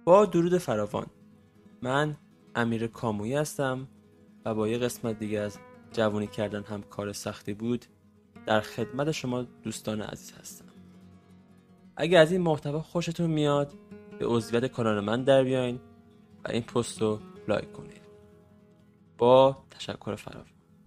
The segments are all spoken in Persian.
با درود فراوان، من امیر کامویی هستم و با یه قسمت دیگه از جوانی کردن هم کار سختی بود در خدمت شما دوستان عزیز هستم. اگه از این محتوا خوشتون میاد به عضویت کانال من در بیاین و این پست رو لایک کنید. با تشکر فراوان.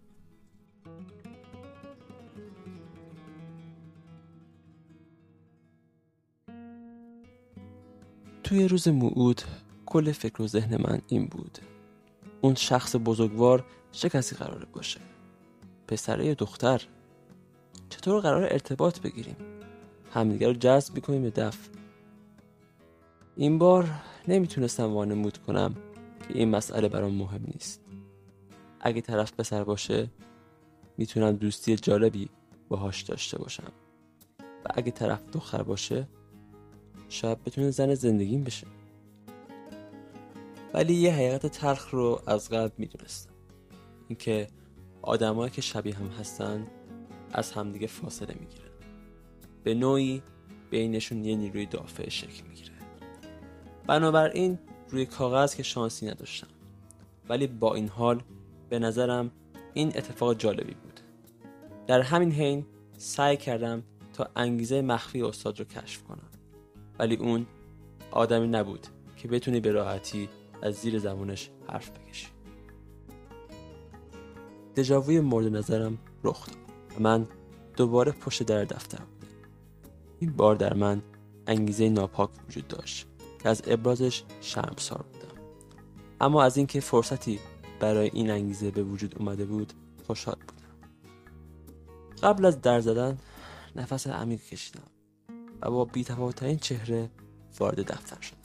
توی روز موعود کل فکر و ذهن من این بود: اون شخص بزرگوار چه کسی قراره باشه؟ پسره یا دختر؟ چطور قراره ارتباط بگیریم؟ همدیگر رو جذب میکنیم به دفع؟ این بار نمیتونستم وانمود کنم که این مسئله برام مهم نیست. اگه طرف پسر باشه میتونم دوستی جالبی باهاش داشته باشم و اگه طرف دختر باشه شاید بتونه زن زندگیم بشه. ولی یه حقیقت تلخ رو از قبل میدونستم، اینکه آدمایی که شبیه هم هستن از همدیگه فاصله میگیرن. به نوعی بینشون یه نیروی دافع شکل میگیره. بنابراین روی کاغذ که شانسی نداشتم، ولی با این حال به نظرم این اتفاق جالبی بود. در همین حین سعی کردم تا انگیزه مخفی استاد رو کشف کنم، ولی اون آدمی نبود که بتونی به راحتی از زیر زبونش حرف بکشی. دژاووی مورد نظرم رخ داد و من دوباره پشت در دفتر بودم. این بار در من انگیزه ناپاک وجود داشت که از ابرازش شرمسار بودم، اما از اینکه فرصتی برای این انگیزه به وجود اومده بود خوشحال بودم. قبل از در زدن نفس عمیق کشیدم و با بی‌تفاوت‌ترین چهره وارد دفتر شدم.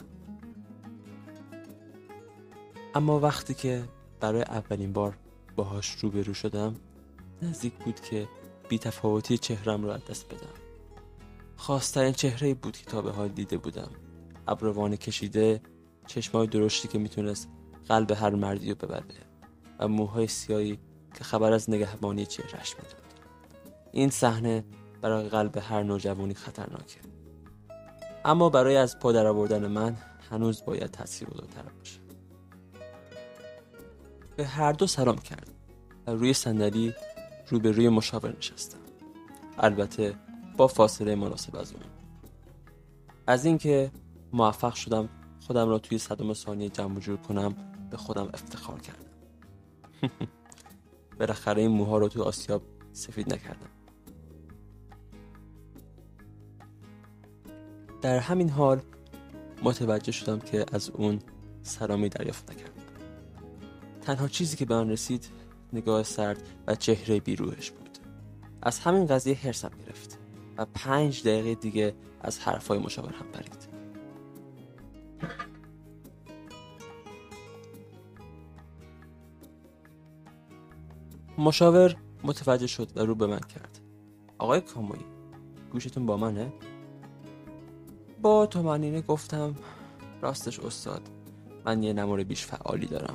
اما وقتی که برای اولین بار باهاش روبرو شدم نزدیک بود که بی‌تفاوتی چهرم رو از دست بدم. خاص‌ترین چهره‌ای بود که تا به حال دیده بودم. ابروان کشیده، چشمای درشتی که میتونست قلب هر مردی رو ببره و موهای سیاهی که خبر از نگهبانی چهرهش میداد. این صحنه برای قلب هر نوجوانی خطرناکه، اما برای از پا در آوردن من هنوز باید تاثیرگذارتر باشه. به هر دو سلام کردم و روی صندلی روبروی مشاور نشستم، البته با فاصله مناسب از اون. از اینکه موفق شدم خودم را توی 100 ثانیه جمع جور کنم به خودم افتخار کردم. بالاخره این موها رو توی آسیاب سفید نکردم. در همین حال متوجه شدم که از اون سلامی دریافت نکردم. تنها چیزی که به من رسید نگاه سرد و چهره بیروحش بود. از همین قضیه حرصم گرفت و 5 دقیقه دیگه از حرفای مشاور هم پرید. مشاور متوجه شد و رو به من کرد. آقای کامویی، گوشتون با منه؟ با طمأنینه گفتم راستش استاد، من یه نمور بیش فعالی دارم.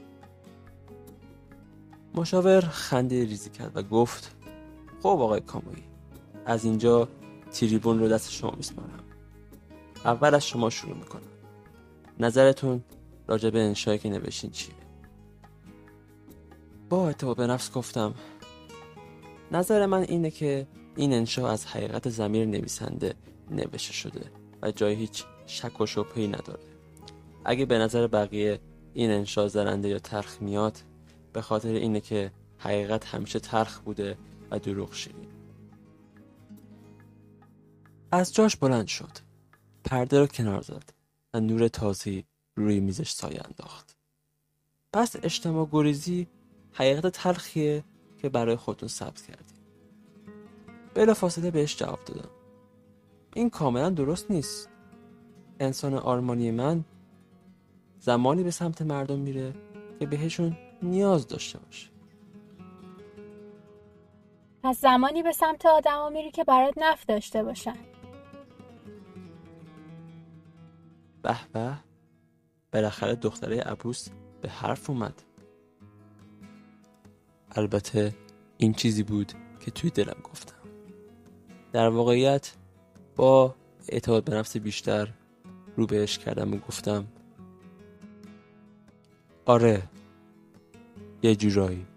مشاور خنده ریزی کرد و گفت خب آقای کامویی، از اینجا تریبون رو دست شما میسپارم. اول از شما شروع میکنم. نظرتون راجع به انشایی که نوشتین چیه؟ با اعتماد به نفس گفتم نظر من اینه که این انشا از حقیقت ضمیر نویسنده نوشته شده و جای هیچ شک و شبهه‌ای نداره. اگه به نظر بقیه این انشا زرنده یا تلخ میاد، به خاطر اینه که حقیقت همیشه تلخ بوده و دروغ شیرین. از جاش بلند شد، پرده رو کنار زد و نور تازه‌ای روی میزش سایه انداخت. پس اجتماع گریزی حقیقت تلخیه که برای خودتون ثبت کردیم. بلافاصله بهش جواب دادم این کاملا درست نیست. انسان آرمانی من زمانی به سمت مردم میره که بهشون نیاز داشته باشه. پس زمانی به سمت آدما میری که برات نفع داشته باشن. به به، بالاخره دختره عبوس به حرف اومد. البته این چیزی بود که توی دلم گفتم. در واقعیت با اعتماد به نفس بیشتر رو بهش کردم و گفتم آره، یه جورایی.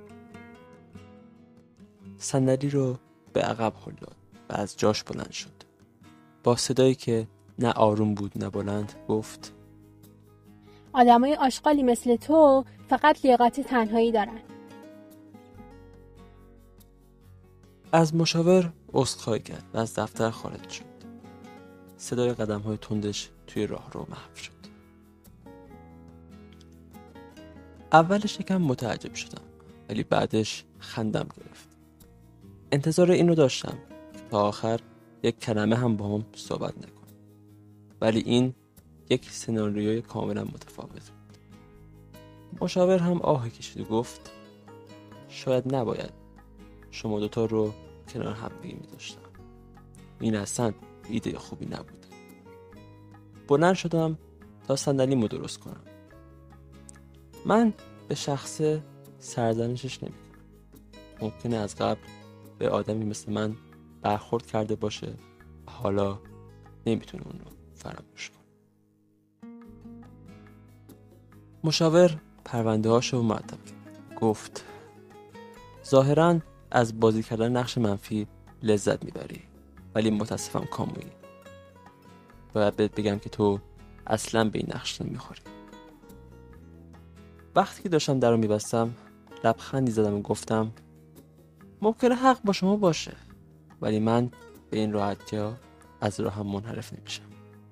صندلی رو به عقب هل داد و از جاش بلند شد. با صدایی که نه آروم بود نه بلند گفت آدمای آشغالی مثل تو فقط لیاقت تنهایی دارن. از مشاور عذرخواهی کرد و از دفتر خارج شد. صدای قدم‌های تندش توی راهرو محو شد. اولش یکم متعجب شدم ولی بعدش خندم گرفت. انتظار اینو داشتم که تا آخر یک کلمه هم با هم صحبت نکنه. ولی این یک سناریوی کاملا متفاوت بود. مشاور هم آه کشید و گفت شاید نباید شما دوتا رو کنار هم می‌ذاشتم. این اصلا ایده خوبی نبود. بلند شدم تا صندلیمو درست کنم. من به شخص سرزنشش نمی‌کنم. ممکنه از قبل به آدمی مثل من برخورد کرده باشه و حالا نمیتونه اون رو فراموش کنه. مشاور پرونده هاشو مرتب کرد. گفت ظاهراً از بازی کردن نقش منفی لذت میبری، ولی متاسفم کامویی. باید بهت بگم که تو اصلاً به این نقش نمیخوری. وقتی که داشتم در رو میبستم لبخندی زدم و گفتم ممکنه حق با شما باشه، ولی من به این راحتی از راهم منحرف نمیشم.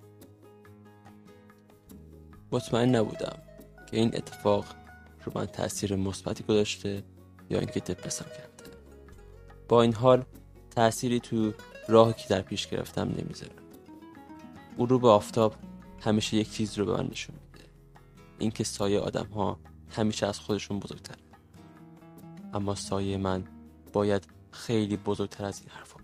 مطمئن نبودم که این اتفاق رو من تأثیر مثبتی گذاشته یا اینکه دپرسم کرده. با این حال تأثیری تو راهی که در پیش گرفتم نمیذاره. غروب آفتاب همیشه یک چیز رو به من نشون میده، اینکه سایه آدم‌ها همیشه از خودشون بزرگتره. اما سایه من باید خیلی بزرگتر از این حرفا